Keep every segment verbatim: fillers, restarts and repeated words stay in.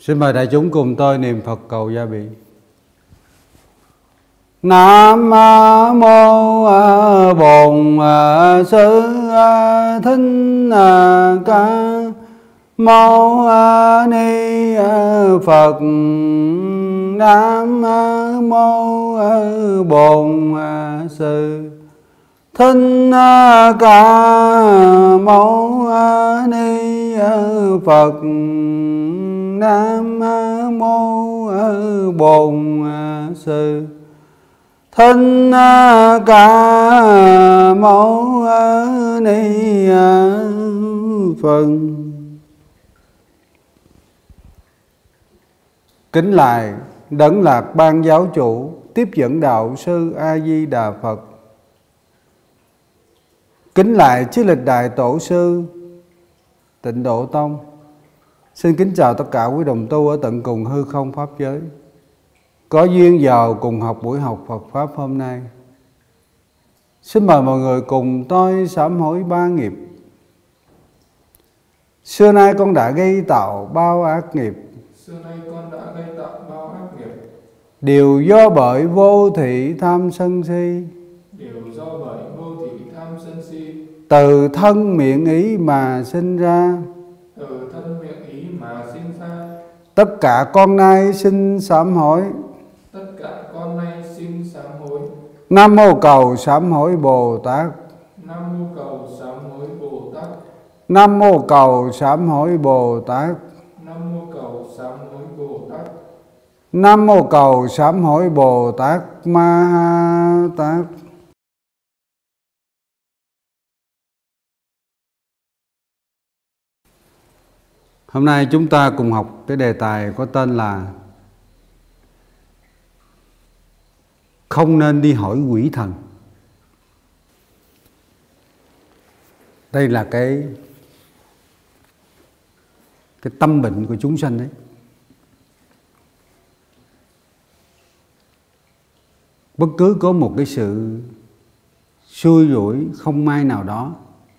Xin mời đại chúng cùng tôi niệm Phật cầu gia bị. Nam mô Bổn Sư Thích Ca Mâu Ni Phật. Nam mô Bổn Sư Thích Ca Mâu Ni Phật. Nam mô Bổn Sư Thích Ca Mâu Ni Phật. Kính lại Đấng Lạc Ban Giáo Chủ, tiếp dẫn đạo sư A Di Đà Phật. Kính lại chư lịch đại tổ sư Tịnh Độ Tông. Xin kính chào tất cả quý đồng tu ở tận cùng hư không pháp giới, có duyên vào cùng học buổi học Phật Pháp hôm nay. Xin mời mọi người cùng tôi sám hối ba nghiệp. Xưa nay con đã gây tạo bao ác nghiệp, Xưa nay con đã gây tạo bao ác nghiệp, đều do bởi vô thị tham sân si, đều do bởi vô thị tham sân si, từ thân miệng ý mà sinh ra. từ thân miệng ý mà sinh ra. Tất cả con nay xin sám hối. Tất cả con nay xin sám hối. Nam mô cầu sám hối Bồ Tát. Nam mô cầu sám hối Bồ Tát. Nam mô cầu sám hối Bồ Tát. Nam mô cầu sám hối Bồ Tát. Nam mô cầu sám hối Bồ Tát Ma Ha Tát. Hôm nay chúng ta cùng học cái đề tài có tên là không nên đi hỏi quỷ thần. Đây là cái cái tâm bệnh của chúng sanh đấy. Bất cứ có một cái sự xui rủi không may nào đó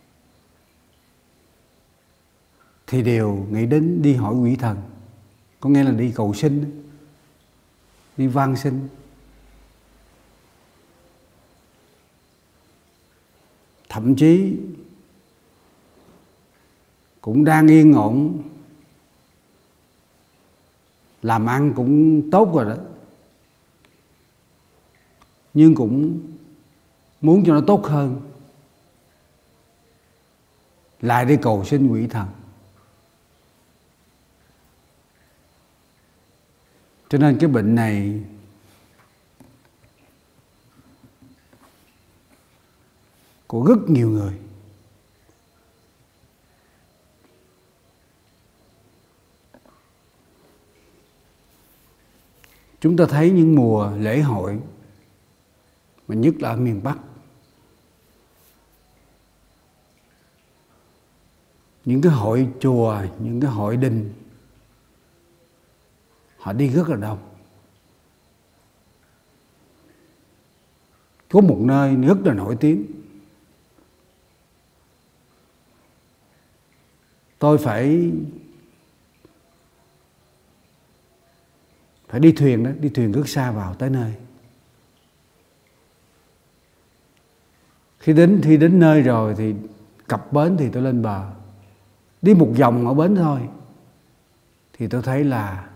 thì đều nghĩ đến đi hỏi quỷ thần. Có nghĩa là đi cầu xin, đi van xin. Thậm chí cũng đang yên ổn, làm ăn cũng tốt rồi đó, nhưng cũng muốn cho nó tốt hơn, lại đi cầu xin quỷ thần. Cho nên cái bệnh này của rất nhiều người. Chúng ta thấy những mùa lễ hội, mà nhất là ở miền Bắc, những cái hội chùa, những cái hội đình, họ đi rất là đông. Có một nơi rất là nổi tiếng, tôi phải phải đi thuyền đó, đi thuyền rất xa vào tới nơi. Khi đến khi đến nơi rồi thì cập bến thì tôi lên bờ, đi một vòng ở bến thôi thì tôi thấy là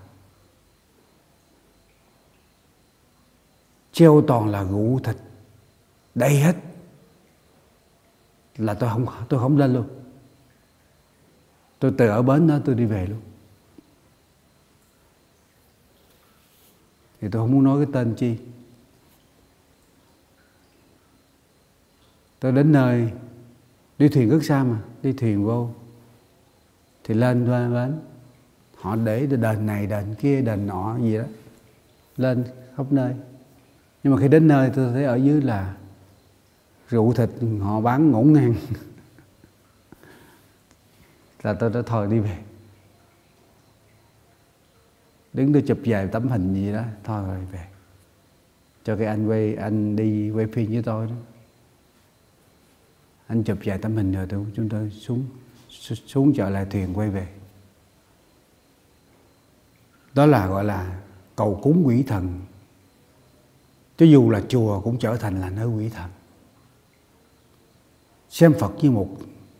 treo toàn là rượu thịt đầy hết, là tôi không tôi không lên luôn. Tôi từ ở bến đó tôi đi về luôn. Thì tôi không muốn nói cái tên chi. Tôi đến nơi, đi thuyền rất xa mà, đi thuyền vô thì lên bến, họ để đền này đền kia đền nọ gì đó lên khắp nơi. Nhưng mà khi đến nơi tôi thấy ở dưới là rượu thịt họ bán ngổn ngang. Là tôi đã thôi đi về. Đứng tôi chụp vài tấm hình gì đó, thôi rồi về. Cho cái anh quay, anh đi quay phim với tôi đó. Anh chụp vài tấm hình rồi tôi, chúng tôi xuống xuống chợ lại thuyền quay về. Đó là gọi là cầu cúng quỷ thần. Cho dù là chùa cũng trở thành là nơi quỷ thần. Xem Phật như một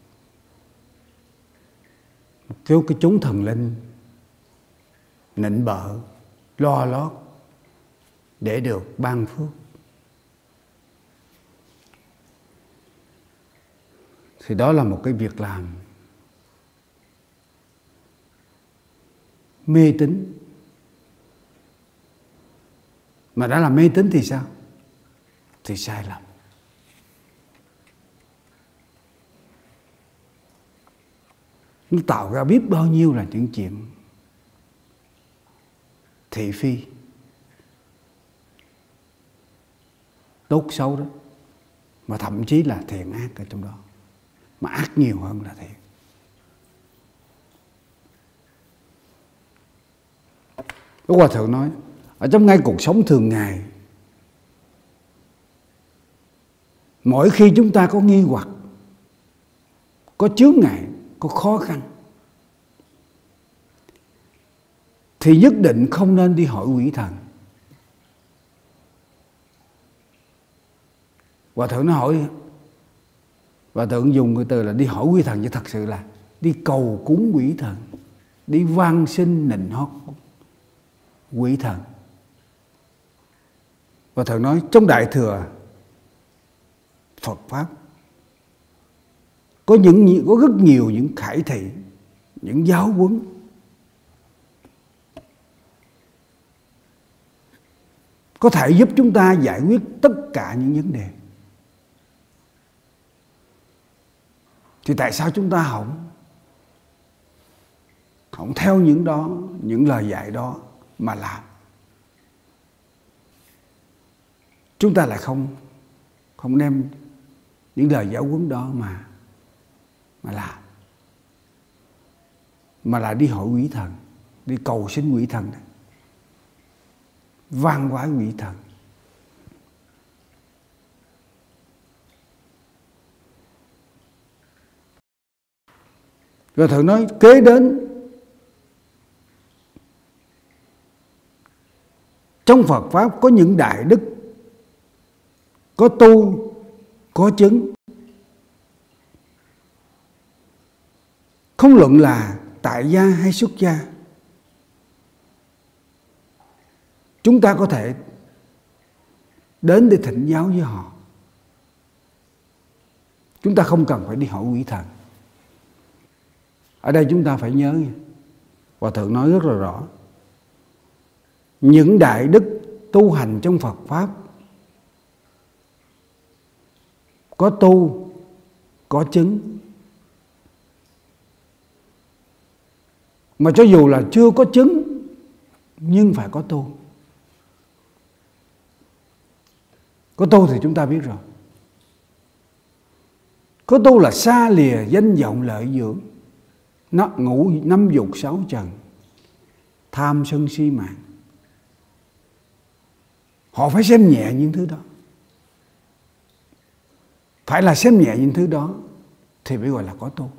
kêu cái chúng thần linh nịnh bợ, lo lót để được ban phước. Thì đó là một cái việc làm mê tín. Mà đã là mê tín thì sao? Thì sai lầm. Nó tạo ra biết bao nhiêu là những chuyện thị phi, tốt xấu đó. Mà thậm chí là thiện ác ở trong đó. Mà ác nhiều hơn là thiện. Đức Hòa Thượng nói, ở trong ngay cuộc sống thường ngày, mỗi khi chúng ta có nghi hoặc, có chướng ngại, có khó khăn, thì nhất định không nên đi hỏi quỷ thần. Hòa Thượng nó hỏi, Hòa Thượng dùng cái từ là đi hỏi quỷ thần, chứ thật sự là đi cầu cúng quỷ thần, đi van xin nịnh hót quỷ thần. Hòa Thượng nói trong Đại Thừa Phật Pháp có những có rất nhiều những khải thị, những giáo huấn có thể giúp chúng ta giải quyết tất cả những vấn đề. Thì tại sao chúng ta không không theo những đó, những lời dạy đó mà làm? Chúng ta lại không không đem những lời giáo huấn đó mà mà làm, mà là đi hỏi quỷ thần, đi cầu xin quỷ thần, van quái quỷ thần. Rồi Thượng nói kế đến trong Phật Pháp có những đại đức, có tu, có chứng. Không luận là tại gia hay xuất gia, chúng ta có thể đến để thỉnh giáo với họ. Chúng ta không cần phải đi hỏi quỷ thần. Ở đây chúng ta phải nhớ, Hòa Thượng nói rất là rõ, những đại đức tu hành trong Phật Pháp, có tu, có chứng. Mà cho dù là chưa có chứng, nhưng phải có tu. Có tu thì chúng ta biết rồi. Có tu là xa lìa danh vọng lợi dưỡng, nó ngũ năm dục sáu trần, tham sân si mạng. Họ phải xem nhẹ những thứ đó. Phải là xem nhẹ những thứ đó thì mới gọi là có tu.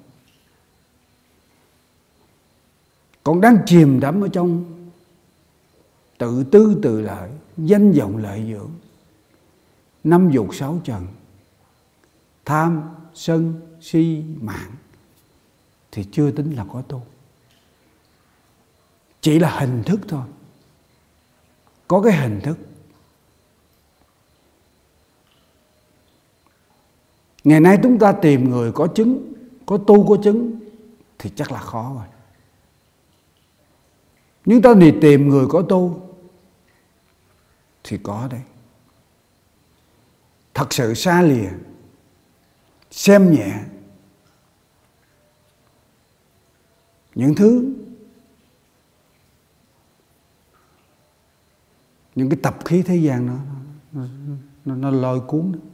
Còn đang chìm đắm ở trong tự tư tự lợi, danh vọng lợi dưỡng, năm dục sáu trần, tham sân si mạng, thì chưa tính là có tu. Chỉ là hình thức thôi. Có cái hình thức. Ngày nay chúng ta tìm người có chứng, có tu có chứng thì chắc là khó rồi. Nhưng ta đi tìm người có tu thì có đấy. Thật sự xa lìa, xem nhẹ những thứ, những cái tập khí thế gian nó nó, nó, nó lôi cuốn đó.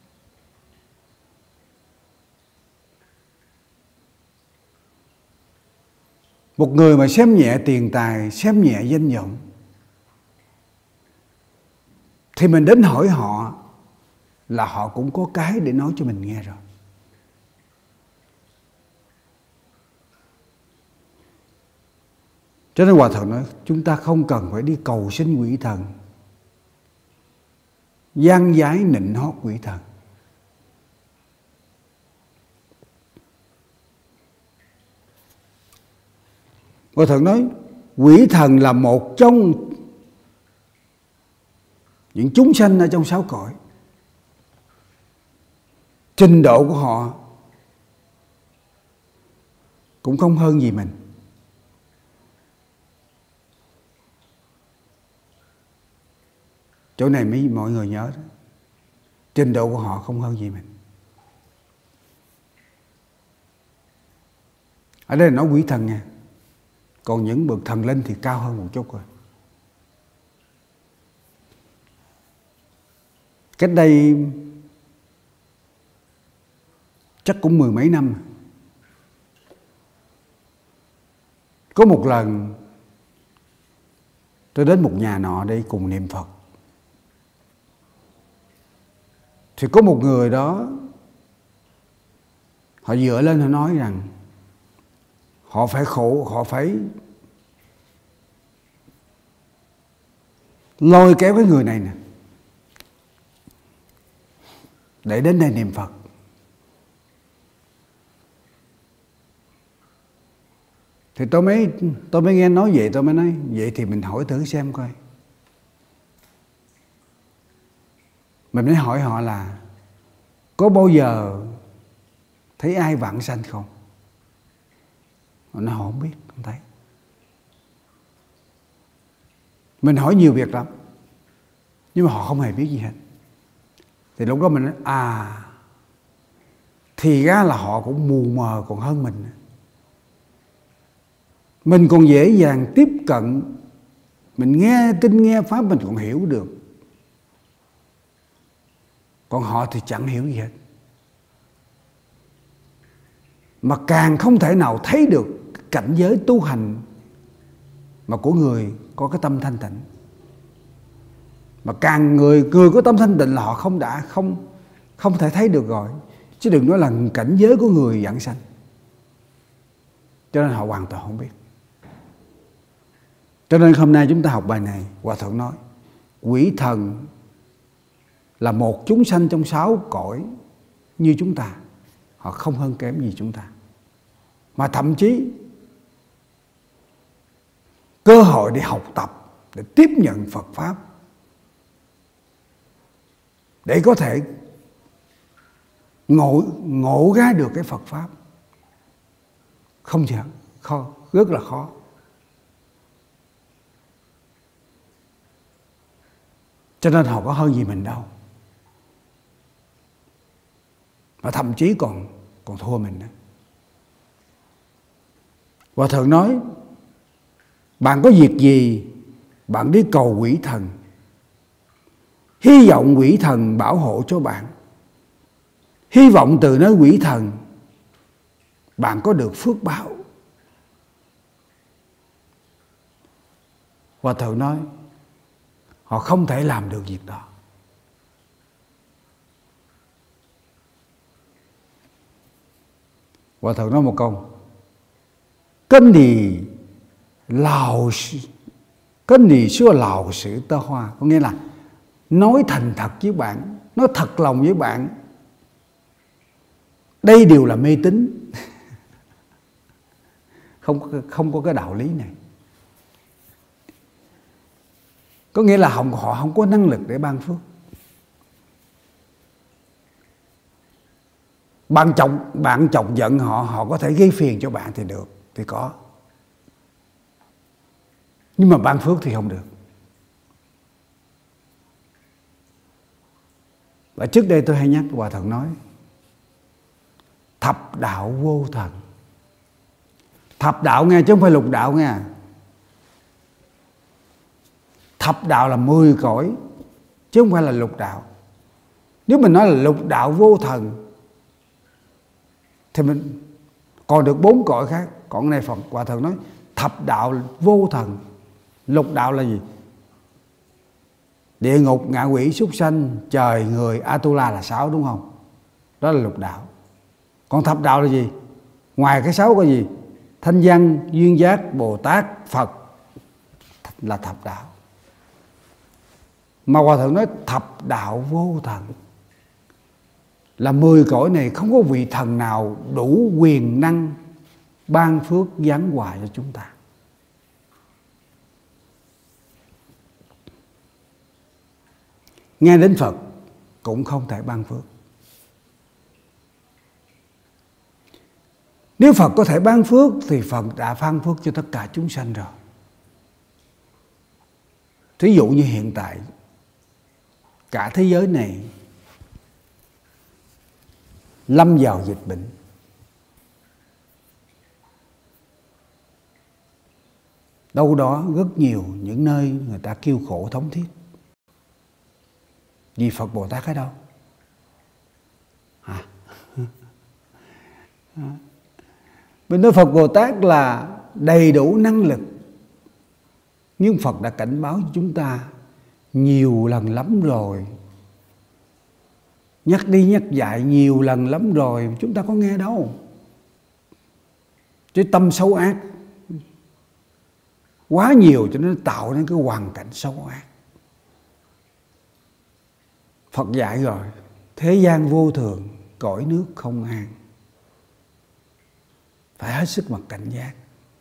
Một người mà xem nhẹ tiền tài, xem nhẹ danh vọng, thì mình đến hỏi họ là họ cũng có cái để nói cho mình nghe rồi. Cho nên Hòa Thượng nói chúng ta không cần phải đi cầu xin quỷ thần, gian dái nịnh hót quỷ thần. Hòa Thượng nói quỷ thần là một trong những chúng sanh ở trong sáu cõi. Trình độ của họ cũng không hơn gì mình. Chỗ này mấy mọi người nhớ đó. Trình độ của họ không hơn gì mình. Ở đây là nói quỷ thần nha. Còn những bậc thần linh thì cao hơn một chút rồi. Cách đây chắc cũng mười mấy năm, có một lần tôi đến một nhà nọ để cùng niệm Phật. Thì có một người đó, họ dựa lên họ nói rằng họ phải khổ, họ phải lôi kéo cái người này nè để đến đây niệm Phật. Thì tôi mới tôi mới nghe nói vậy, tôi mới nói vậy thì mình hỏi thử xem coi. Mình mới hỏi họ là có bao giờ thấy ai vãng sanh không? Họ nói họ không biết, không thấy. Mình hỏi nhiều việc lắm, nhưng mà họ không hề biết gì hết. Thì lúc đó mình nói à, thì ra là họ cũng mù mờ còn hơn mình. Mình còn dễ dàng tiếp cận, mình nghe kinh nghe pháp mình còn hiểu được. Còn họ thì chẳng hiểu gì hết. Mà càng không thể nào thấy được cảnh giới tu hành mà của người có cái tâm thanh tịnh. Mà càng người người có tâm thanh tịnh là họ không đã không không thể thấy được rồi. Chứ đừng nói là cảnh giới của người vãng sanh. Cho nên họ hoàn toàn không biết. Cho nên hôm nay chúng ta học bài này, Hòa Thượng nói quỷ thần là một chúng sanh trong sáu cõi như chúng ta. Họ không hơn kém gì chúng ta. Mà thậm chí cơ hội để học tập, để tiếp nhận Phật Pháp, để có thể ngộ, ngộ ra được cái Phật Pháp không dễ, khó, rất là khó. Cho nên họ có hơn gì mình đâu. Mà thậm chí còn còn thua mình nữa. Hòa Thượng nói bạn có việc gì bạn đi cầu quỷ thần, hy vọng quỷ thần bảo hộ cho bạn, hy vọng từ nơi quỷ thần bạn có được phước báo. Hòa Thượng nói họ không thể làm được việc đó. Hòa Thượng nói một câu: Cái gì lào cái gì xưa lào sự tơ hoa, có nghĩa là nói thành thật với bạn, nói thật lòng với bạn, đây đều là mê tín. Không, không có cái đạo lý này. Có nghĩa là họ, họ không có năng lực để ban phước. Bạn chọc, bạn chọc giận họ, họ có thể gây phiền cho bạn thì được, thì có. Nhưng mà ban phước thì không được. Và trước đây tôi hay nhắc Hòa Thượng nói thập đạo vô thần. Thập đạo nghe chứ không phải lục đạo nghe. Thập đạo là mười cõi chứ không phải là lục đạo. Nếu mình nói là lục đạo vô thần thì mình còn được bốn cõi khác. Còn này Phật Hòa Thượng nói thập đạo vô thần. Lục đạo là gì? Địa ngục, ngạ quỷ, súc sanh, trời, người, Atula là sáu, đúng không? Đó là lục đạo. Còn thập đạo là gì? Ngoài cái sáu có gì? Thanh văn, duyên giác, Bồ Tát, Phật, là thập đạo. Mà Hòa Thượng nói thập đạo vô thần, là mười cõi này không có vị thần nào đủ quyền năng ban phước giáng hòa cho chúng ta. Nghe đến Phật cũng không thể ban phước. Nếu Phật có thể ban phước thì Phật đã ban phước cho tất cả chúng sanh rồi. Thí dụ như hiện tại cả thế giới này lâm vào dịch bệnh, đâu đó rất nhiều những nơi người ta kêu khổ thống thiết. Vì Phật Bồ Tát ở đâu? Hả? Bên đó Phật Bồ Tát là đầy đủ năng lực, nhưng Phật đã cảnh báo cho chúng ta nhiều lần lắm rồi, nhắc đi nhắc dạy nhiều lần lắm rồi, chúng ta có nghe đâu. Cái tâm xấu ác quá nhiều cho nên tạo nên cái hoàn cảnh xấu ác. Phật dạy rồi, thế gian vô thường, cõi nước không an, phải hết sức mà cảnh giác.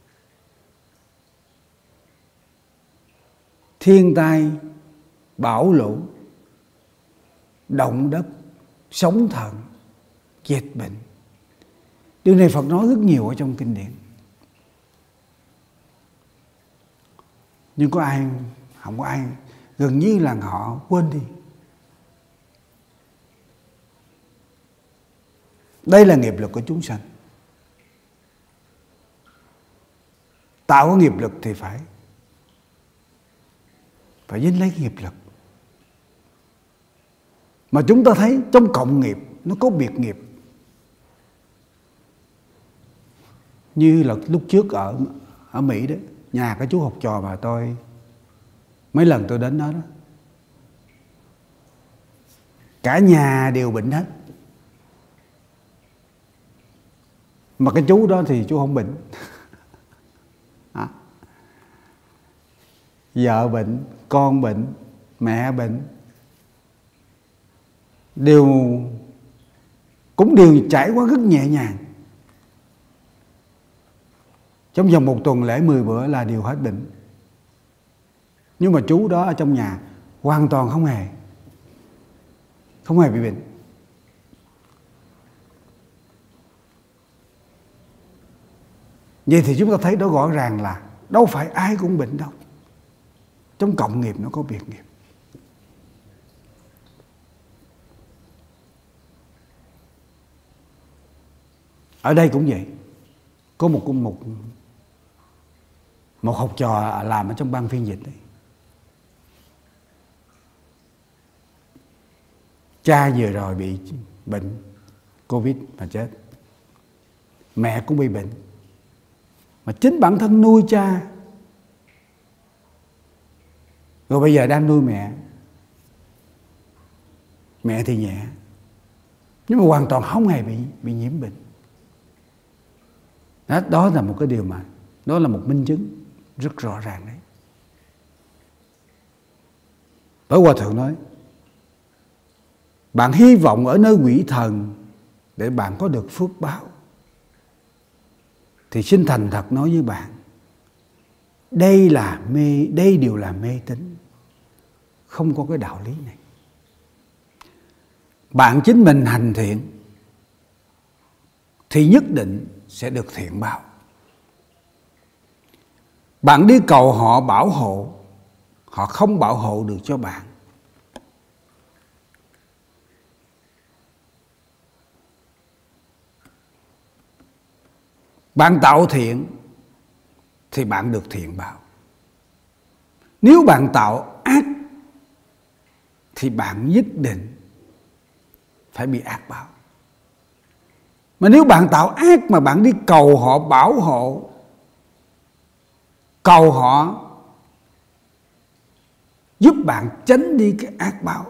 Thiên tai, bão lũ, động đất, sóng thần, dịch bệnh, điều này Phật nói rất nhiều ở trong kinh điển. Nhưng có ai, không có ai, gần như là họ quên đi. Đây là nghiệp lực của chúng sanh. Tạo có nghiệp lực thì phải Phải dính lấy nghiệp lực. Mà chúng ta thấy trong cộng nghiệp nó có biệt nghiệp. Như là lúc trước ở ở Mỹ đấy, nhà cái chú học trò mà tôi mấy lần tôi đến đó đó, cả nhà đều bệnh hết, mà cái chú đó thì chú không bệnh. À, vợ bệnh, con bệnh, mẹ bệnh, đều cũng đều trải qua rất nhẹ nhàng. Trong vòng một tuần lễ mười bữa là đều hết bệnh. Nhưng mà chú đó ở trong nhà hoàn toàn không hề Không hề bị bệnh. Vậy thì chúng ta thấy đó rõ ràng là đâu phải ai cũng bệnh đâu. Trong cộng nghiệp nó có biệt nghiệp. Ở đây cũng vậy. Có một một một học trò làm ở trong ban phiên dịch đấy. Cha vừa rồi bị bệnh Covid mà chết. Mẹ cũng bị bệnh. Mà chính bản thân nuôi cha, rồi bây giờ đang nuôi mẹ. Mẹ thì nhẹ, nhưng mà hoàn toàn không hề bị, bị nhiễm bệnh. Đó, đó là một cái điều mà, đó là một minh chứng rất rõ ràng đấy. Bởi Hòa Thượng nói, bạn hy vọng ở nơi quỷ thần để bạn có được phước báo, thì xin thành thật nói với bạn, đây là mê, đây đều là mê tín, không có cái đạo lý này. Bạn chính mình hành thiện thì nhất định sẽ được thiện báo. Bạn đi cầu họ bảo hộ, họ không bảo hộ được cho bạn. Bạn tạo thiện thì bạn được thiện báo. Nếu bạn tạo ác thì bạn nhất định phải bị ác báo. Mà nếu bạn tạo ác mà bạn đi cầu họ bảo hộ, cầu họ giúp bạn tránh đi cái ác báo,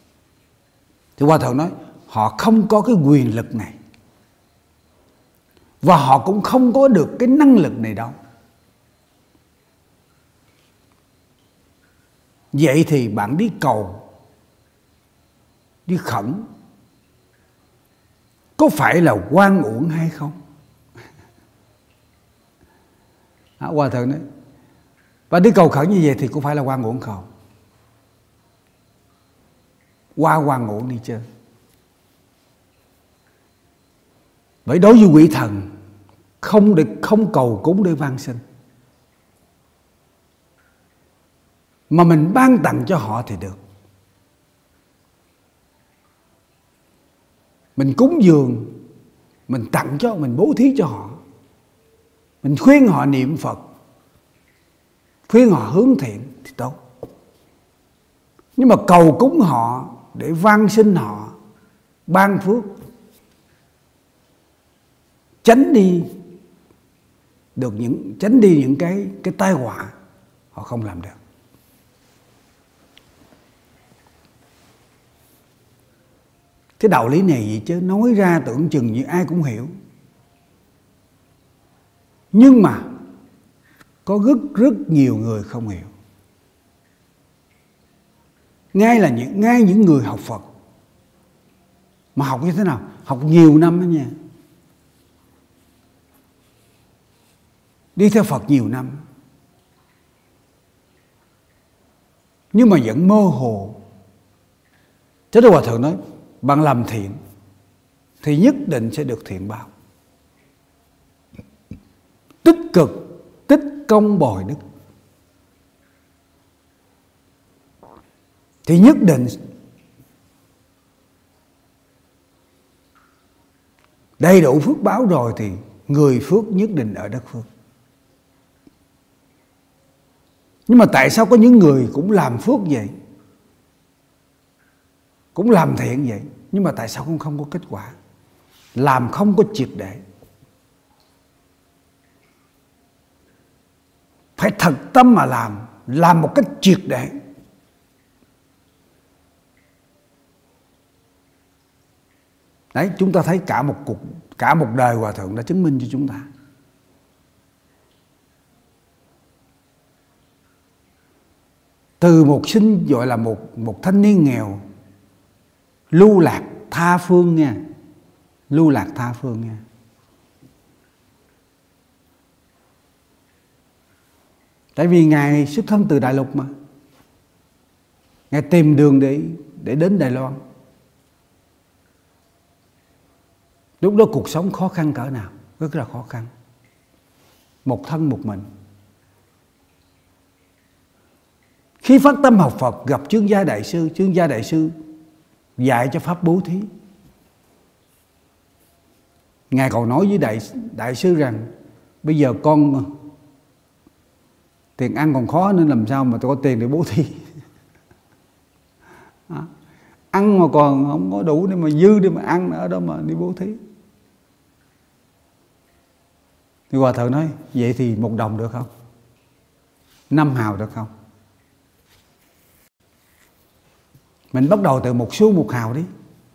thì Hòa Thượng nói họ không có cái quyền lực này. Và họ cũng không có được cái năng lực này đâu. Vậy thì bạn đi cầu, đi khẩn, có phải là oan uổng hay không? À, Hòa thượng nói, và đi cầu khẩn như vậy thì có phải là oan uổng không? Qua oan uổng đi chơi. Bởi đối với quỷ thần, không để không cầu cúng để van sinh, mà mình ban tặng cho họ thì được. Mình cúng dường, mình tặng cho, mình bố thí cho họ, mình khuyên họ niệm Phật, khuyên họ hướng thiện thì tốt. Nhưng mà cầu cúng họ để van sinh họ, ban phước, tránh đi được những tránh đi những cái cái tai họa, họ không làm được. Cái đạo lý này vậy chứ nói ra tưởng chừng như ai cũng hiểu. Nhưng mà có rất rất nhiều người không hiểu. Ngay là những ngay những người học Phật, mà học như thế nào? Học nhiều năm đó nha. Đi theo Phật nhiều năm, nhưng mà vẫn mơ hồ. Chứ Đức Hòa Thượng nói, bạn làm thiện thì nhất định sẽ được thiện báo. Tích cực, tích công bồi đức, thì nhất định đầy đủ phước báo rồi thì người phước nhất định ở đất phước. Nhưng mà tại sao có những người cũng làm phước vậy, cũng làm thiện vậy, nhưng mà tại sao cũng không có kết quả? Làm không có triệt để. Phải thật tâm mà làm, làm một cách triệt để. Đấy, chúng ta thấy cả một cuộc, cả một đời Hòa Thượng đã chứng minh cho chúng ta. Từ một sinh gọi là một một thanh niên nghèo, lưu lạc tha phương nha, lưu lạc tha phương nha. Tại vì Ngài xuất thân từ Đại Lục mà, Ngài tìm đường để để đến Đài Loan. Lúc đó cuộc sống khó khăn cỡ nào? Rất là khó khăn. Một thân một mình. Khi phát tâm học Phật gặp Chương Gia Đại Sư, Chương Gia Đại Sư dạy cho pháp bố thí. Ngài còn nói với đại, đại sư rằng bây giờ con tiền ăn còn khó nên làm sao mà tôi có tiền để bố thí. À, ăn mà còn không có đủ để mà dư để mà ăn ở đó mà đi bố thí. Thì Hòa Thượng nói, vậy thì một đồng được không? Năm hào được không? Mình bắt đầu từ một xu một hào đi.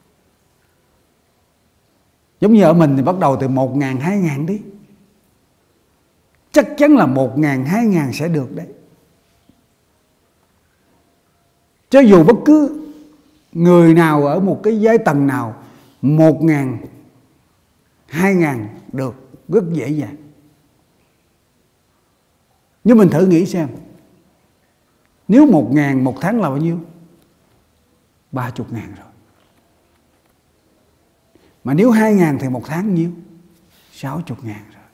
Giống như ở mình thì bắt đầu từ một ngàn, hai ngàn đi. Chắc chắn là một ngàn, hai ngàn sẽ được đấy. Cho dù bất cứ người nào ở một cái giai tầng nào, một ngàn, hai ngàn được rất dễ dàng. Nhưng mình thử nghĩ xem, nếu một ngàn một tháng là bao nhiêu? Ba chục ngàn rồi. Mà nếu hai ngàn thì một tháng nhiêu? Sáu chục ngàn rồi.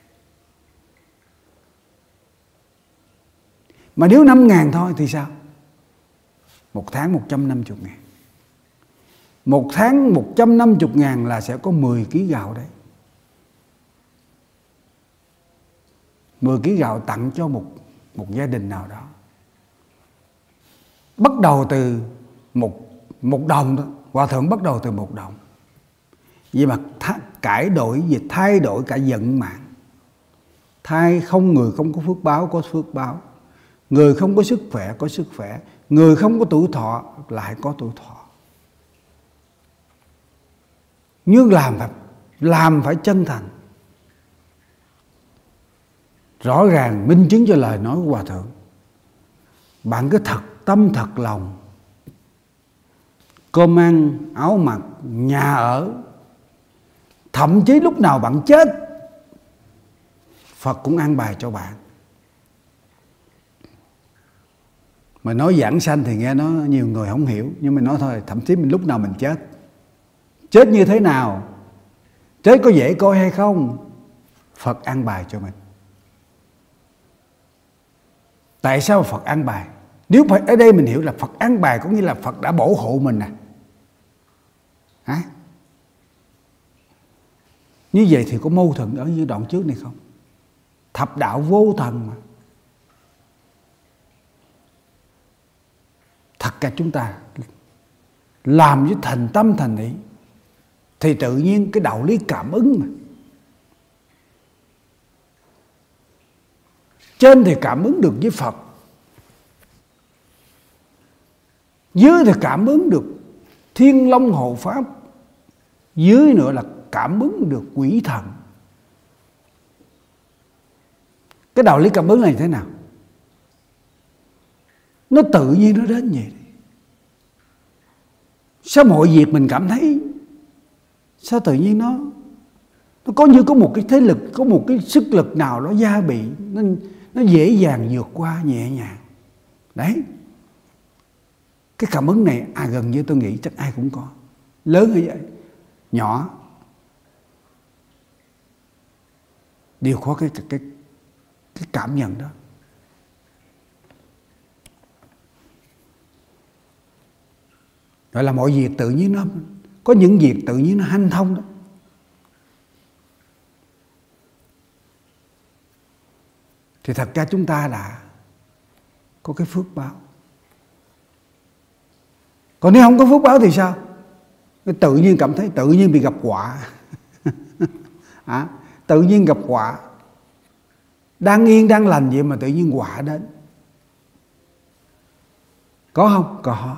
Mà nếu năm ngàn thôi thì sao? Một tháng một trăm năm mươi ngàn. Một tháng một trăm năm mươi ngàn là sẽ có mười ký gạo đấy. mười ký gạo tặng cho một, một gia đình nào đó. Bắt đầu từ một, một đồng đó. Hòa Thượng bắt đầu từ một đồng. Vậy mà th- cải đổi về thay đổi cả vận mạng. Thay không người không có phước báo có phước báo, người không có sức khỏe có sức khỏe, người không có tuổi thọ lại có tuổi thọ. Nhưng làm phải, làm phải chân thành, rõ ràng minh chứng cho lời nói của Hòa Thượng. Bạn cứ thật tâm thật lòng, cơm ăn, áo mặc, nhà ở, thậm chí lúc nào bạn chết, Phật cũng an bài cho bạn. Mà nói giảng sanh thì nghe nó nhiều người không hiểu, nhưng mà nói thôi, thậm chí mình lúc nào mình chết, chết như thế nào, chết có dễ coi hay không, Phật an bài cho mình. Tại sao Phật an bài? Nếu phải ở đây mình hiểu là Phật an bài có nghĩa là Phật đã bảo hộ mình à. Hả? Như vậy thì có mâu thuẫn ở như đoạn trước này không? Thập đạo vô thần mà. Thật cả chúng ta làm với thành tâm thành ý thì tự nhiên cái đạo lý cảm ứng mà. Trên thì cảm ứng được với Phật, dưới thì cảm ứng được Thiên Long hộ pháp, dưới nữa là cảm ứng được quỷ thần. Cái đạo lý cảm ứng này thế nào? Nó tự nhiên nó đến vậy. Sao mọi việc mình cảm thấy sao tự nhiên nó nó có như có một cái thế lực, có một cái sức lực nào đó gia bị, nó, nó dễ dàng vượt qua, nhẹ nhàng. Đấy. Cái cảm ứng này à, gần như tôi nghĩ chắc ai cũng có. Lớn như vậy, nhỏ đều có cái, cái, cái, cái cảm nhận đó. Gọi là mọi việc tự nhiên nó có những việc tự nhiên nó hanh thông đó. Thì thật ra chúng ta đã có cái phước báo. Còn nếu không có phước báo thì sao? Tự nhiên cảm thấy tự nhiên bị gặp họa. À, tự nhiên gặp họa. Đang yên đang lành vậy mà tự nhiên họa đến. Có không? Có.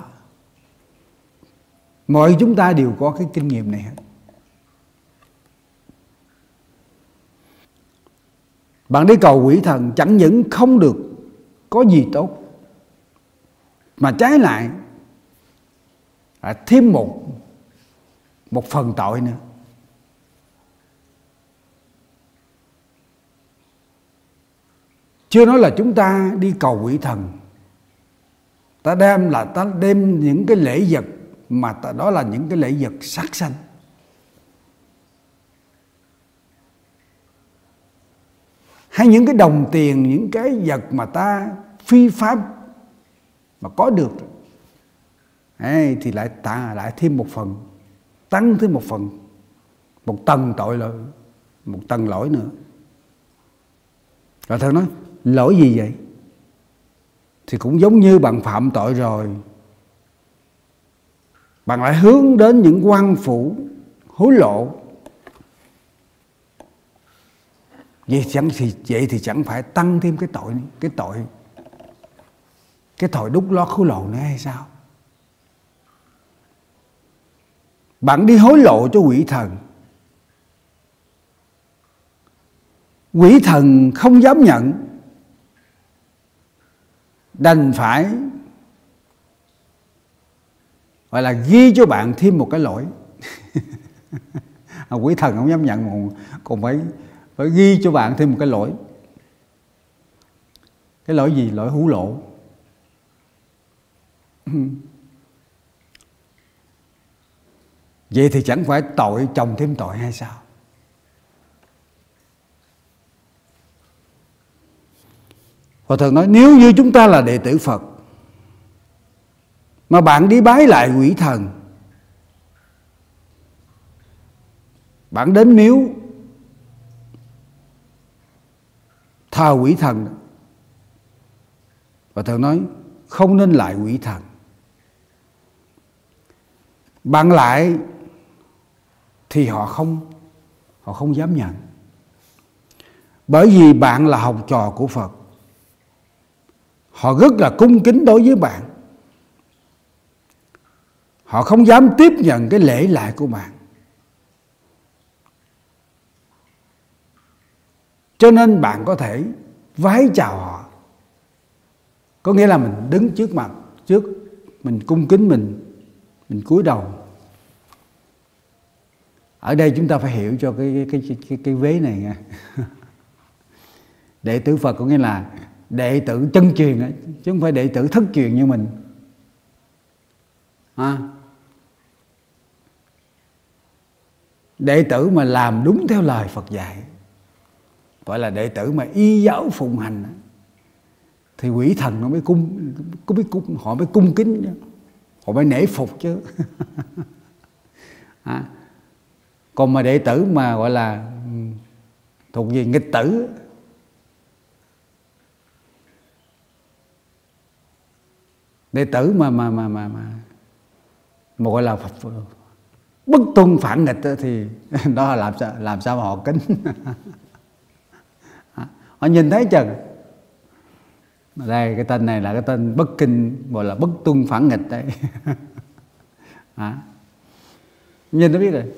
Mọi chúng ta đều có cái kinh nghiệm này hết. Bạn đi cầu quỷ thần chẳng những không được có gì tốt, mà trái lại à, thêm một một phần tội nữa. Chưa nói là chúng ta đi cầu quỷ thần, ta đem là ta đem những cái lễ vật mà ta, đó là những cái lễ vật sát sanh. Hay những cái đồng tiền, những cái vật mà ta phi pháp mà có được, ấy, thì lại ta lại thêm một phần, tăng thêm một phần, một tầng tội lỗi, một tầng lỗi nữa. Rồi thầy nói lỗi gì vậy? Thì cũng giống như bạn phạm tội rồi, bạn lại hướng đến những quan phủ hối lộ, vậy chẳng thì vậy thì chẳng phải tăng thêm cái tội cái tội cái tội đút lót hối lộ nữa hay sao? Bạn đi hối lộ cho quỷ thần, quỷ thần không dám nhận, đành phải gọi là ghi cho bạn thêm một cái lỗi. Quỷ thần không dám nhận mà còn phải phải ghi cho bạn thêm một cái lỗi. Cái lỗi gì? Lỗi hối lộ. Vậy thì chẳng phải tội chồng thêm tội hay sao? Hòa Thượng nói nếu như chúng ta là đệ tử Phật mà bạn đi bái lại quỷ thần, bạn đến miếu thờ quỷ thần, Hòa Thượng nói không nên lại quỷ thần. Bạn lại thì họ không họ không dám nhận, bởi vì bạn là học trò của Phật. Họ rất là cung kính đối với bạn, họ không dám tiếp nhận cái lễ lại của bạn. Cho nên bạn có thể vái chào họ. Có nghĩa là mình đứng trước mặt, trước mình cung kính, mình mình cúi đầu. Ở đây chúng ta phải hiểu cho cái cái cái cái, cái vế này nha. Đệ tử Phật có nghĩa là đệ tử chân truyền ấy, chứ không phải đệ tử thất truyền như mình. À, đệ tử mà làm đúng theo lời Phật dạy, gọi là đệ tử mà y giáo phụng hành, thì quỷ thần nó mới cung, có biết cung, họ mới cung kính chứ, họ mới nể phục chứ. À, còn mà đệ tử mà gọi là thuộc về nghịch tử, đệ tử mà mà mà mà mà, mà gọi là Phật, bất tuân phản nghịch thì đó là làm sao làm sao mà họ kính. Họ nhìn thấy chừng đây cái tên này là cái tên bất kinh, gọi là bất tuân phản nghịch đấy. À, nhìn nó biết rồi.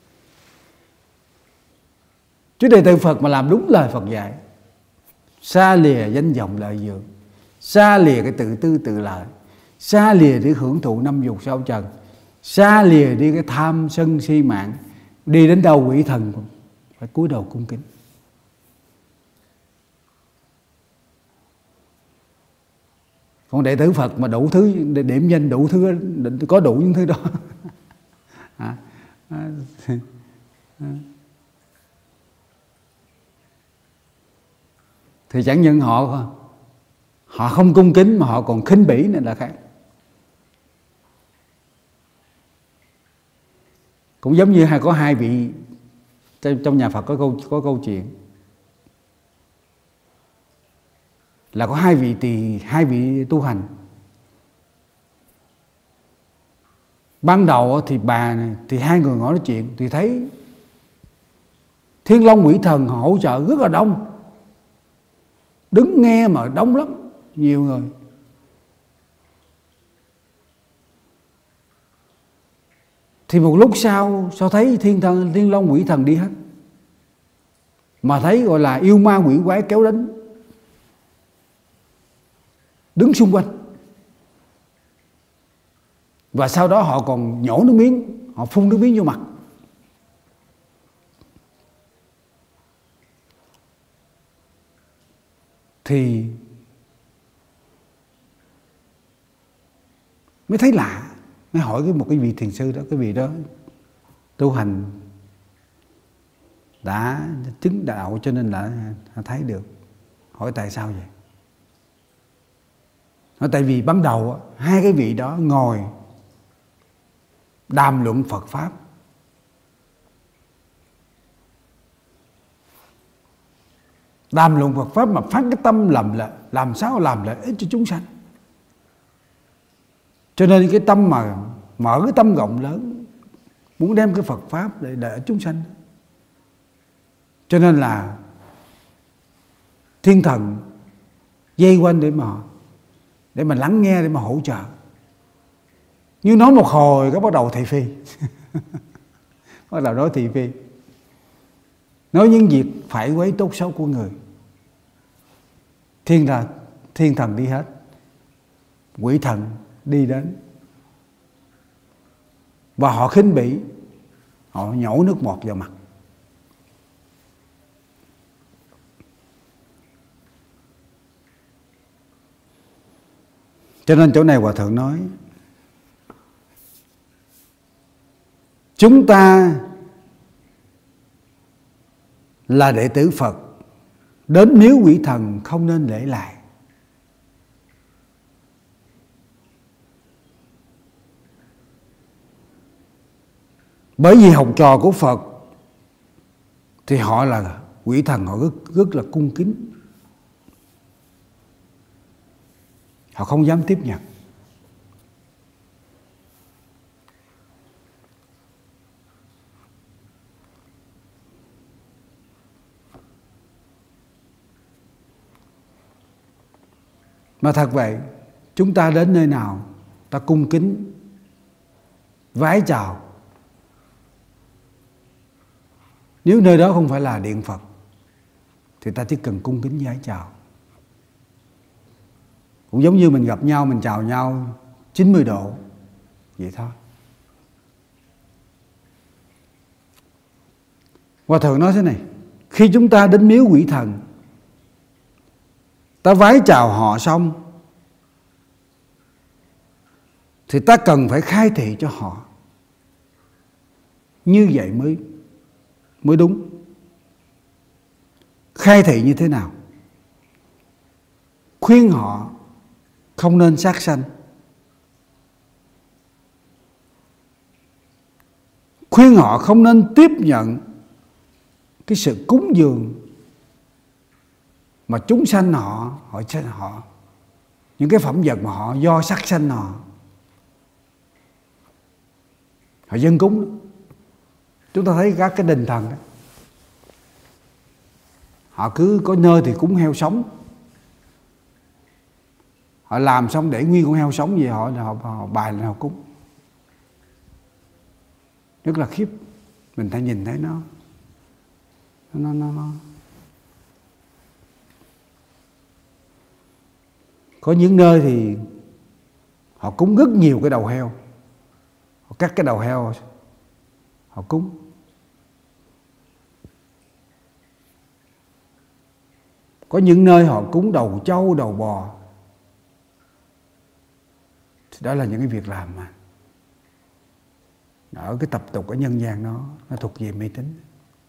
Chứ đệ tử Phật mà làm đúng lời Phật dạy, xa lìa danh vọng lợi dưỡng, xa lìa cái tự tư tự lợi, xa lìa để hưởng thụ năm dục sáu trần, xa lìa đi cái tham sân si mạng, đi đến đâu quỷ thần cũng phải cúi đầu cung kính. Còn đệ tử Phật mà đủ thứ, điểm danh đủ thứ, có đủ những thứ đó. À, à, à, thì chẳng những họ họ không cung kính mà họ còn khinh bỉ nên là khác. Cũng giống như hay có hai vị trong nhà Phật có câu có câu chuyện là có hai vị tỳ hai vị tu hành. Ban đầu thì bà này, thì hai người ngồi nói chuyện thì thấy Thiên Long Quỷ Thần họ hỗ trợ rất là đông, đứng nghe mà đông lắm, nhiều người. Thì một lúc sau sao thấy thiên thần Thiên Long Quỷ Thần đi hết, mà thấy gọi là yêu ma quỷ quái kéo đến đứng xung quanh. Và sau đó họ còn nhổ nước miếng, họ phun nước miếng vô mặt. Thì mới thấy lạ, mới hỏi cái một cái vị thiền sư đó, cái vị đó tu hành đã chứng đạo cho nên là thấy được. Hỏi tại sao vậy? Nói tại vì ban đầu hai cái vị đó ngồi đàm luận Phật Pháp, đàm luận Phật Pháp mà phát cái tâm làm là làm sao làm lợi ích cho chúng sanh. Cho nên cái tâm mà mở cái tâm rộng lớn, muốn đem cái Phật Pháp để đợi chúng sanh. Cho nên là thiên thần dây quanh để mà để mà lắng nghe, để mà hỗ trợ. như nói một hồi cái bắt đầu thị phi. Bắt đầu nói thị phi, nói những việc phải quấy tốt xấu của người. Thiên thần, thiên thần đi hết, quỷ thần đi đến, và họ khinh bỉ, họ nhổ nước bọt vào mặt. Cho nên chỗ này Hòa Thượng nói chúng ta là đệ tử Phật, đến miếu quỷ thần không nên lễ lại. Bởi vì học trò của Phật thì họ là quỷ thần, họ rất, rất là cung kính, họ không dám tiếp nhận. Mà thật vậy, chúng ta đến nơi nào ta cung kính vái chào. Nếu nơi đó không phải là điện Phật thì ta chỉ cần cung kính vái chào. Cũng giống như mình gặp nhau, mình chào nhau chín mươi độ vậy thôi. Hòa thượng nói thế này: khi chúng ta đến miếu quỷ thần, ta vái chào họ xong thì ta cần phải khai thị cho họ. Như vậy mới mới đúng. Khai thị như thế nào? Khuyên họ không nên sát sanh, khuyên họ không nên tiếp nhận cái sự cúng dường mà chúng sanh họ họ họ những cái phẩm vật mà họ do sát sanh họ họ dâng cúng. Chúng ta thấy các cái đình thần đó, họ cứ có nơi thì cúng heo sống, họ làm xong để nguyên con heo sống về họ họ, họ bài lên họ cúng. Rất là khiếp. Mình ta nhìn thấy nó nó nó nó có những nơi thì họ cúng rất nhiều cái đầu heo, họ cắt cái đầu heo họ cúng. Có những nơi họ cúng đầu trâu, đầu bò. Thì đó là những cái việc làm mà ở cái tập tục ở nhân gian nó nó thuộc về mê tín.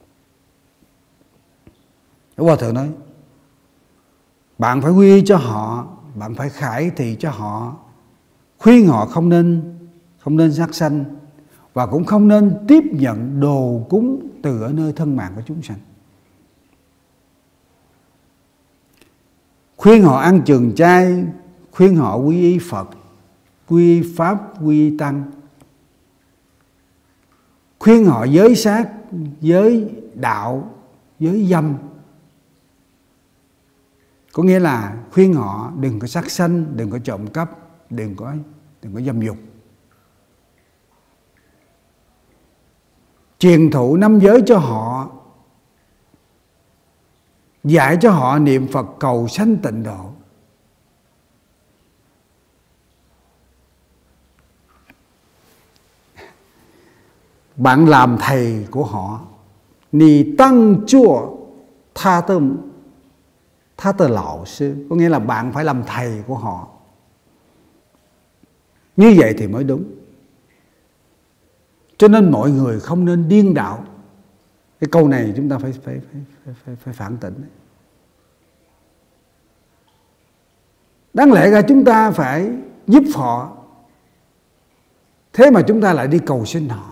Đức Hòa Thượng nói, bạn phải quy y cho họ, bạn phải khải thị cho họ, khuyên họ không nên không nên sát sanh, và cũng không nên tiếp nhận đồ cúng từ ở nơi thân mạng của chúng sanh. Khuyên họ ăn trường chay, khuyên họ quy y Phật, quy y Pháp, quy y Tăng. Khuyên họ giới sát, giới đạo, giới dâm. Có nghĩa là khuyên họ đừng có sát sanh, đừng có trộm cắp, đừng có đừng có dâm dục. Truyền thụ năm giới cho họ, dạy cho họ niệm Phật cầu sanh tịnh độ. Bạn làm thầy của họ, nì tăng chùa tha tâm tha tờ lão sư, có nghĩa là bạn phải làm thầy của họ. Như vậy thì mới đúng. Cho nên mọi người không nên điên đạo. Cái câu này chúng ta phải phải phải phải, phải phản tỉnh. Đáng lẽ ra chúng ta phải giúp họ, thế mà chúng ta lại đi cầu xin họ.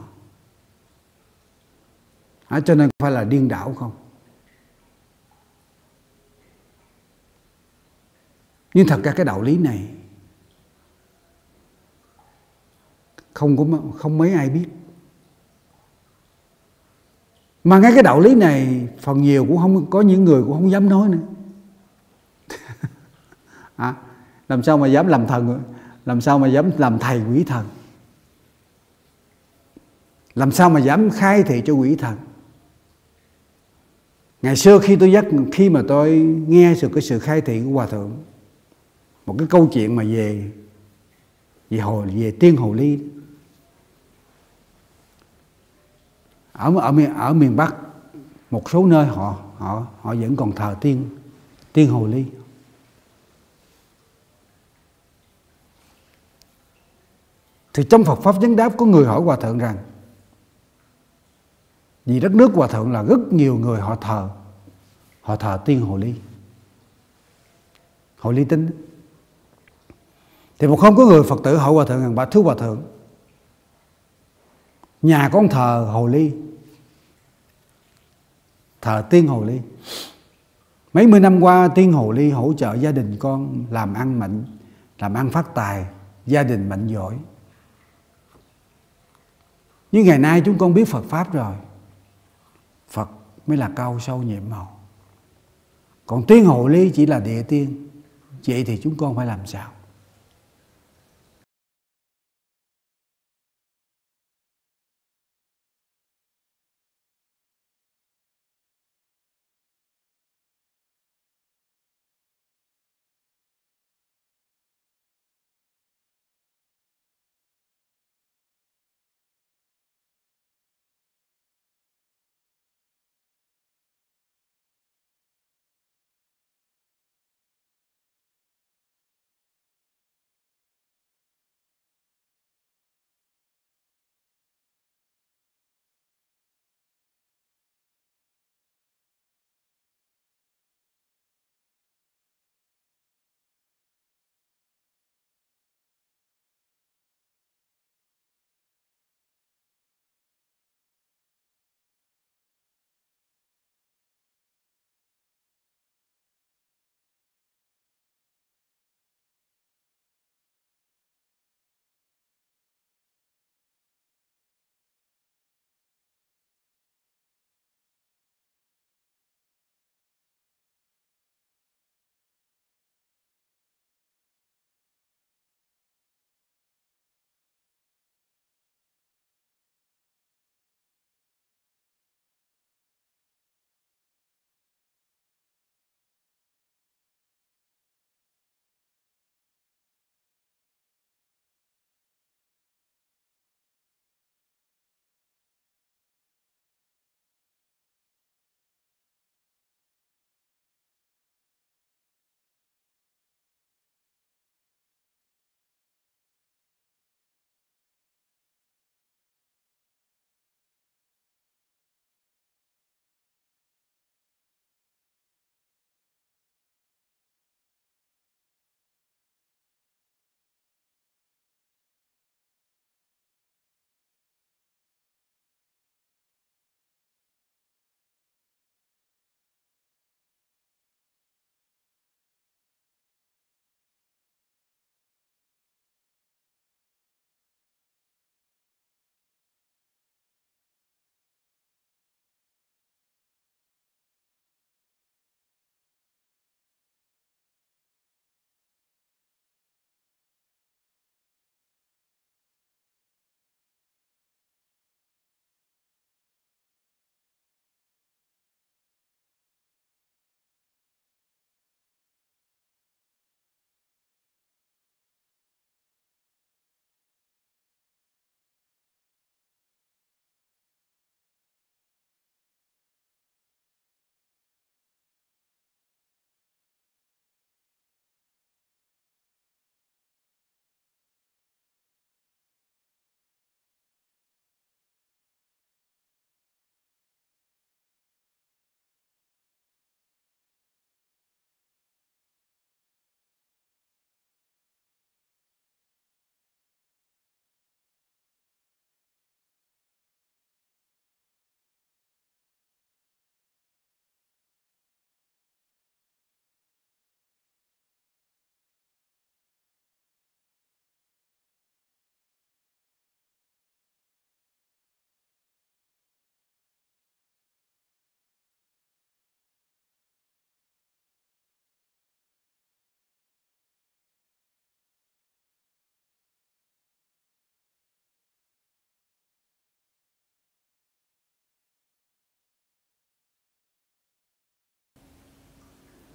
À, cho nên phải là điên đảo không? Nhưng thật ra cái đạo lý này không có không mấy ai biết. Mà ngay cái đạo lý này phần nhiều cũng không có, những người cũng không dám nói nữa. À, làm sao mà dám làm thần, làm sao mà dám làm thầy quỷ thần, làm sao mà dám khai thị cho quỷ thần. Ngày xưa khi tôi dắt, khi mà tôi nghe sự cái sự khai thị của Hòa Thượng, một cái câu chuyện mà về về hồ về tiên hồ ly ở ở miền ở miền Bắc, một số nơi họ họ họ vẫn còn thờ tiên tiên hồ ly. Thì trong Phật pháp Vấn Đáp có người hỏi Hòa Thượng rằng, vì đất nước Hòa Thượng là rất nhiều người họ thờ họ thờ tiên hồ ly, hồ ly tinh. Thì một hôm có người Phật tử hỏi Hòa Thượng rằng, bà thưa Hòa Thượng, nhà con thờ hồ ly, thờ tiên hồ ly, mấy mươi năm qua tiên hồ ly hỗ trợ gia đình con làm ăn mạnh, làm ăn phát tài, gia đình mạnh giỏi. Nhưng ngày nay chúng con biết Phật pháp rồi, Phật mới là cao sâu nhiệm màu, còn tiên hồ ly chỉ là địa tiên. Vậy thì chúng con phải làm sao?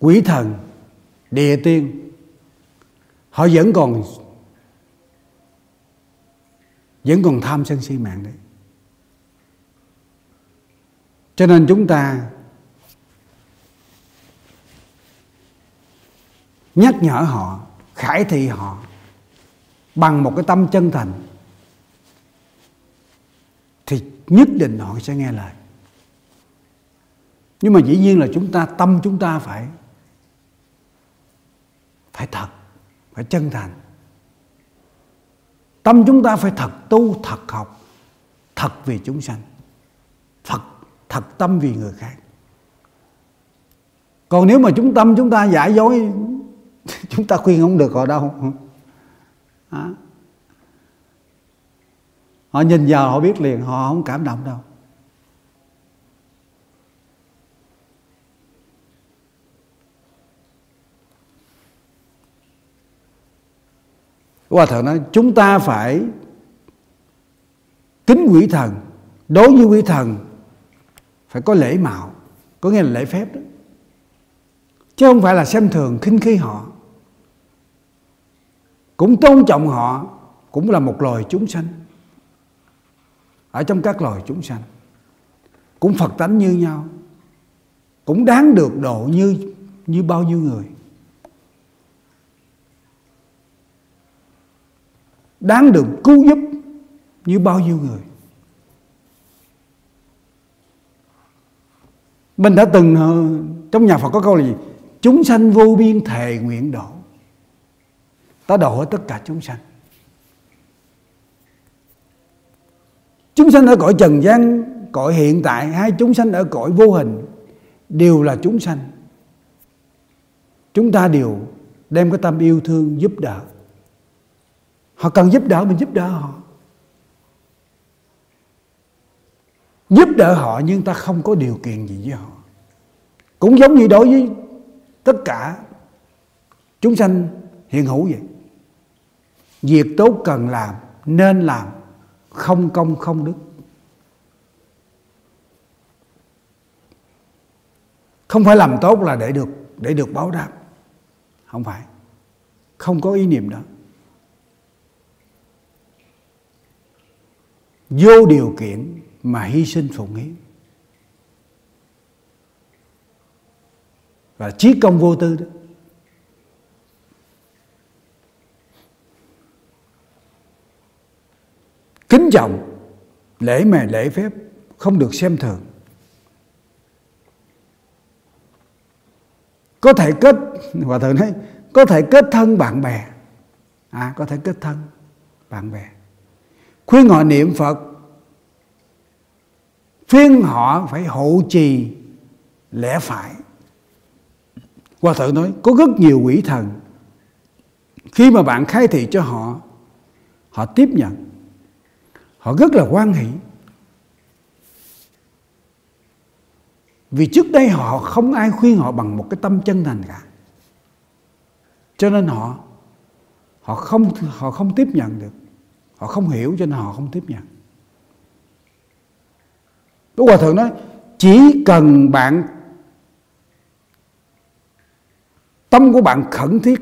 quỷ thần, địa tiên, họ vẫn còn vẫn còn tham sân si mạng đấy. Cho nên chúng ta nhắc nhở họ, khải thị họ bằng một cái tâm chân thành, thì nhất định họ sẽ nghe lời. Nhưng mà dĩ nhiên là chúng ta, tâm chúng ta phải phải thật, phải chân thành. Tâm chúng ta phải thật tu, thật học, thật vì chúng sanh, thật thật tâm vì người khác. Còn nếu mà chúng tâm chúng ta giả dối, chúng ta khuyên không được họ đâu. À. Họ nhìn vào họ biết liền, họ không cảm động đâu. Hòa thượng nói chúng ta phải kính quỷ thần, đối với quỷ thần phải có lễ mạo, có nghĩa là lễ phép đó, chứ không phải là xem thường khinh khi họ. Cũng tôn trọng họ, cũng là một loài chúng sanh ở trong các loài chúng sanh, cũng Phật tánh như nhau, cũng đáng được độ như như bao nhiêu người, đáng được cứu giúp như bao nhiêu người. Mình đã từng, trong nhà Phật có câu là gì? Chúng sanh vô biên thề nguyện độ. Ta độ hết tất cả chúng sanh. Chúng sanh ở cõi trần gian, cõi hiện tại, hay chúng sanh ở cõi vô hình, đều là chúng sanh. Chúng ta đều đem cái tâm yêu thương giúp đỡ. Họ cần giúp đỡ, mình giúp đỡ họ. Giúp đỡ họ nhưng ta không có điều kiện gì với họ. Cũng giống như đối với tất cả chúng sanh hiện hữu vậy. Việc tốt cần làm, nên làm, không công không đức. Không phải làm tốt là để được để được báo đáp. Không phải. Không có ý niệm đó. Vô điều kiện mà hy sinh phụng hiến, và chí công vô tư đó. Kính trọng, lễ mà lễ phép, không được xem thường. Có thể kết, Hòa thượng nói, có thể kết thân bạn bè. À, có thể kết thân bạn bè. Khuyên họ niệm Phật, khuyên họ phải hộ trì lẽ phải. Hòa thượng nói có rất nhiều quỷ thần, khi mà bạn khai thị cho họ, họ tiếp nhận, họ rất là hoan hỷ. Vì trước đây họ không ai khuyên họ bằng một cái tâm chân thành cả, cho nên họ họ không họ không tiếp nhận được, họ không hiểu cho nên họ không tiếp nhận. Đức Hòa thượng nói chỉ cần bạn, tâm của bạn khẩn thiết,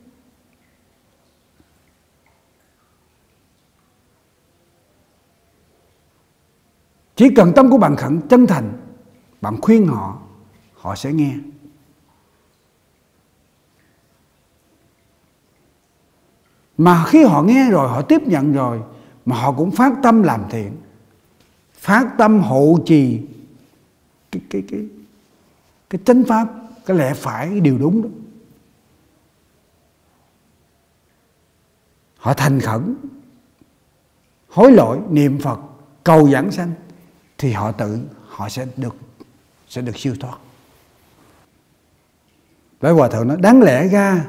chỉ cần tâm của bạn khẩn chân thành, bạn khuyên họ, họ sẽ nghe. Mà khi họ nghe rồi, họ tiếp nhận rồi, mà họ cũng phát tâm làm thiện, phát tâm hộ trì cái cái cái cái chánh pháp, cái lẽ phải, cái điều đúng đó. Họ thành khẩn, hối lỗi, niệm Phật, cầu giảng sanh, thì họ tự họ sẽ được sẽ được siêu thoát. Bởi Hòa thượng nói đáng lẽ ra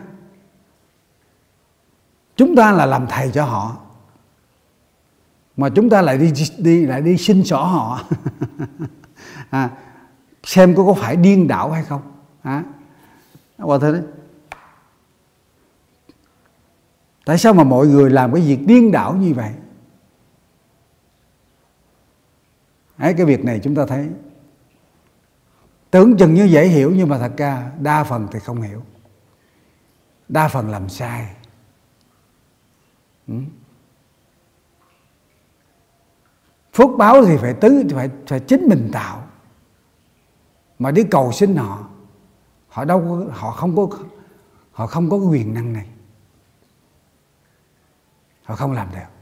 chúng ta là làm thầy cho họ, mà chúng ta lại đi đi lại đi xin xỏ họ. À, xem có có phải điên đảo hay không. À, Hòa thượng nói tại sao mà mọi người làm cái việc điên đảo như vậy? Đấy, cái việc này chúng ta thấy Tưởng chừng như dễ hiểu nhưng mà thật ra đa phần thì không hiểu, đa phần làm sai. Ừ. Phước báo thì phải tứ phải phải chính mình tạo, mà đi cầu xin họ, họ đâu có, họ không có họ không có cái quyền năng này, họ không làm được.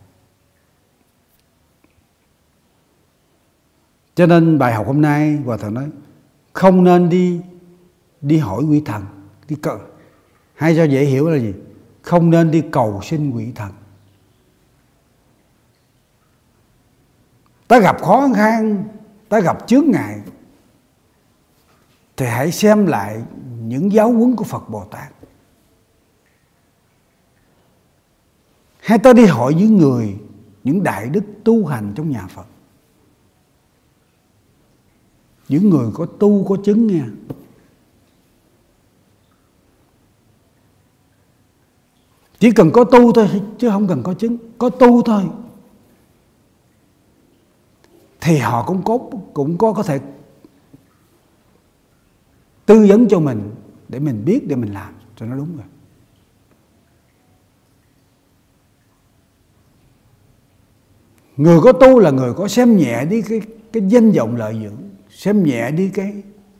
Cho nên bài học hôm nay Hòa Thượng nói không nên đi đi hỏi quỷ thần, đi cầu, hay cho dễ hiểu là gì? Không nên đi cầu xin quỷ thần. Ta gặp khó khăn, ta gặp chướng ngại, thì hãy xem lại những giáo huấn của Phật Bồ Tát. Hay ta đi hỏi những người, những đại đức tu hành trong nhà Phật, những người có tu có chứng nha. Chỉ cần có tu thôi chứ không cần có chứng, có tu thôi thì họ cũng có cũng có có thể tư vấn cho mình để mình biết, để mình làm cho nó đúng rồi. Người có tu là người có xem nhẹ đi cái cái danh vọng lợi dưỡng, xem nhẹ đi cái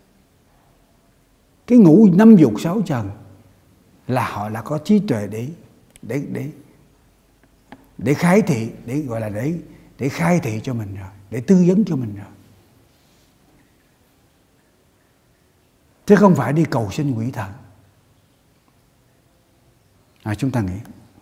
cái ngũ năm dục sáu trần, là họ là có trí tuệ để để để để khai thị, để gọi là để để khai thị cho mình rồi, để tư vấn cho mình rồi, chứ không phải đi cầu xin quỷ thần. À, chúng ta nghĩ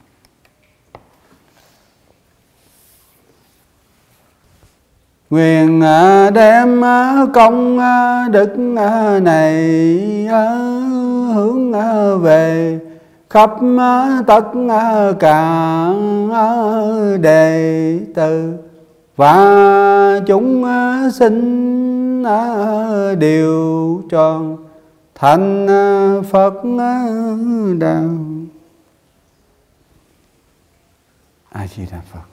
nguyện đem công đức này hướng về khắp tất cả đệ tử và chúng sinh đều tròn thành Phật đạo. A Di Đà Phật.